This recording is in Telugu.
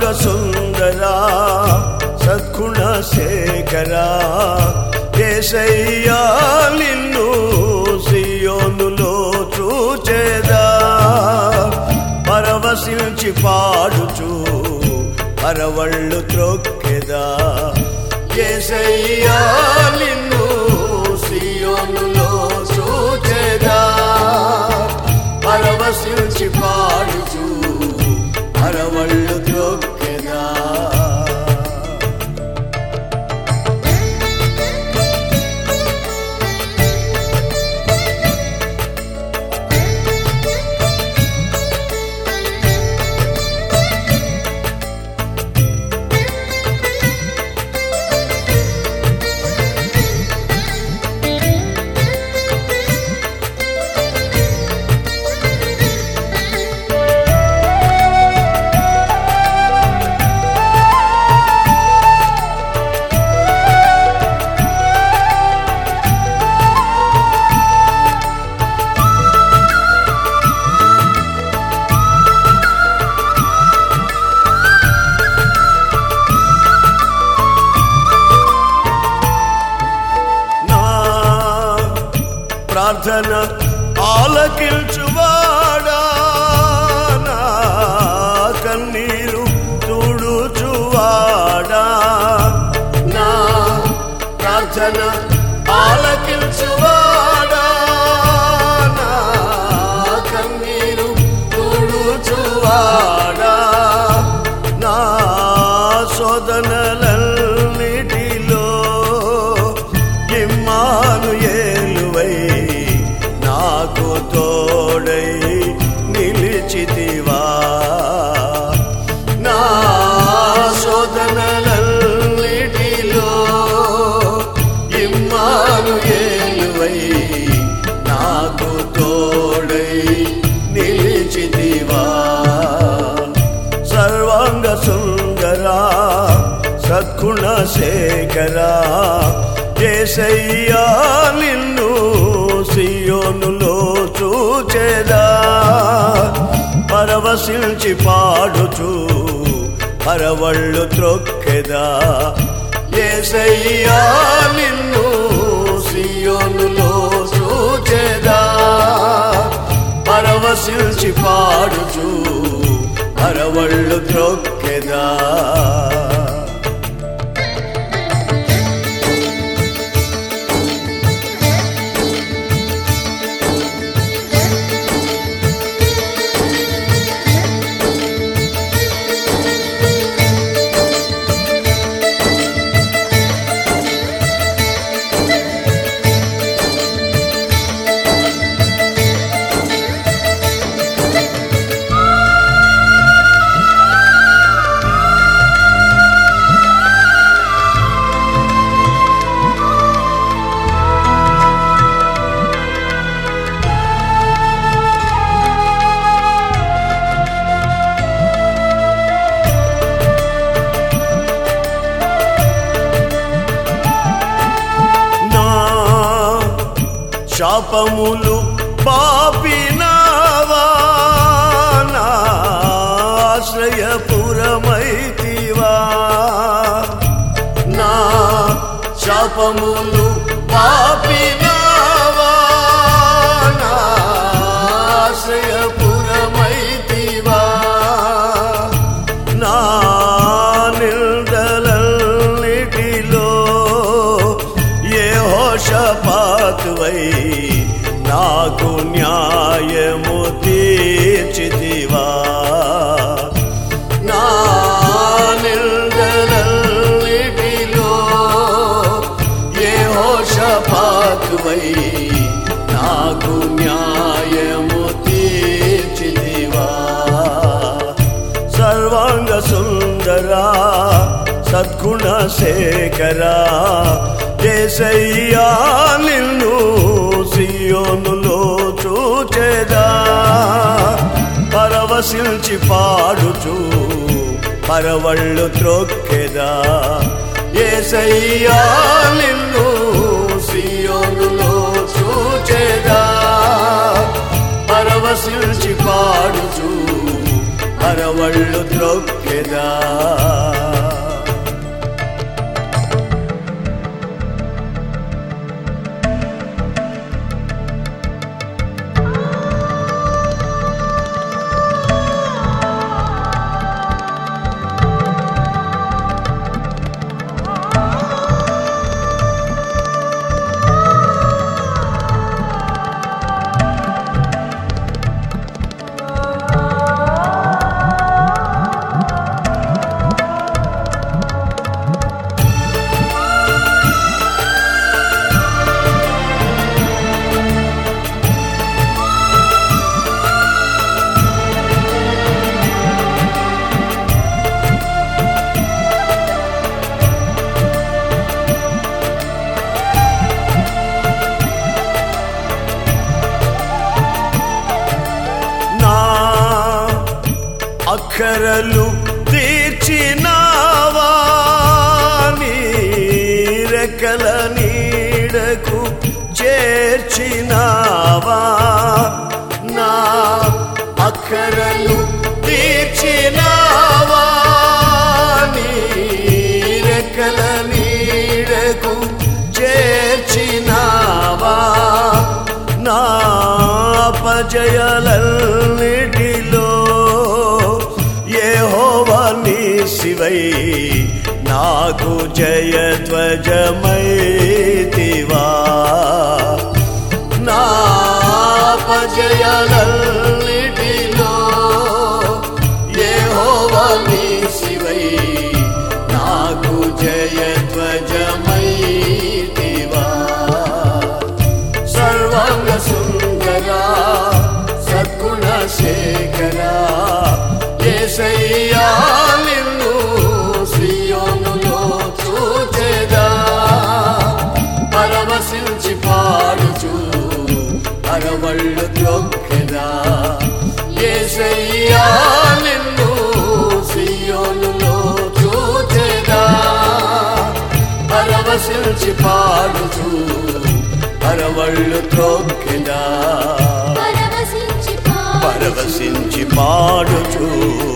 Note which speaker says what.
Speaker 1: సర్వాంగ సుందరా సద్గుణ శేఖరా యేసయ్యా నిన్ను సియోనులో చూచెదా పరవశించి పాడుచు పరవళ్ళు త్రొక్కెదా యేసయ్యా నిన్ను సియోనులో చూచెదా పరవశించి పాడుచు పరవళ్ళు త్రొక్కెదా ప్రార్థన ఆలకించువాడా నా కన్నీరు తుడుచువాడా నా ప్రార్థన ఆలకించువాడా నా కన్నీరు తుడుచువాడా నా శోధనలన్నిటిలో ఇమ్మానుయేలువై నాకు తోడై నిలిచితివా నా శోధనలన్నిటిలో ఇమ్మానుయేలువై నాకు తోడై నిలిచితివా సర్వాంగ సుందరా సద్గుణ శేఖరా యేసయ్యా నిన్ను సియోనులో చూచెదా పరవశించి పాడుచు పరవళ్ళు త్రొక్కెదా యేసయ్యా నిన్ను సియోనులో చూచెదా పరవశించి పాడుచు పరవళ్ళు త్రొక్కెదా శాపములు పాపినావా నా ఆశ్రయపురమైతివా నా శాపములు పాపినావా నా ఆశ్రయపురమైతివా నా నిందలన్నిటిలో యెహోషాపాతువై నాకు న్యాయము తీర్చితివా నా నిందలన్నిటిలో యెహోషాపాతువై నాకు న్యాయము తీర్చితివా సర్వాంగ సుందరా సద్గుణ శేఖరా యేసయ్యా నిన్ను సియోనులో చూచెదా పరవశించి పాడుచు పరవళ్ళు త్రొక్కెదా యేసయ్యా నిన్ను సియోనులో చూచెదా పరవశించి పాడుచు పరవళ్ళు త్రొక్కెదా అక్కరలు తీర్చినావా నీ రెక్కల నీడకు చేర్చినావా నా అక్కరలు తీర్చినావా నీ రెక్కల నీడకు చేర్చినావా నా అపజయాలన్నిటిలో యెహోవా నీసివై నాకు జయధ్వజమైతివా నా అపజయాలన్నిటిలో యెహోవా నీసివై నాకు జయధ్వజమైతివా సర్వాంగ సుందరా సద్గుణ శేఖరా యేసయ్యా నిన్ను సియోనులో చూచెదా పరవశించి పాడుచు అరవళ్ళు త్రొక్కెదా యేసయ్యా నిన్ను సియోనులో చూచెదా పరవశించి పాడుచు అరవళ్ళు త్రొక్కెదా పరవశించి పాడుచు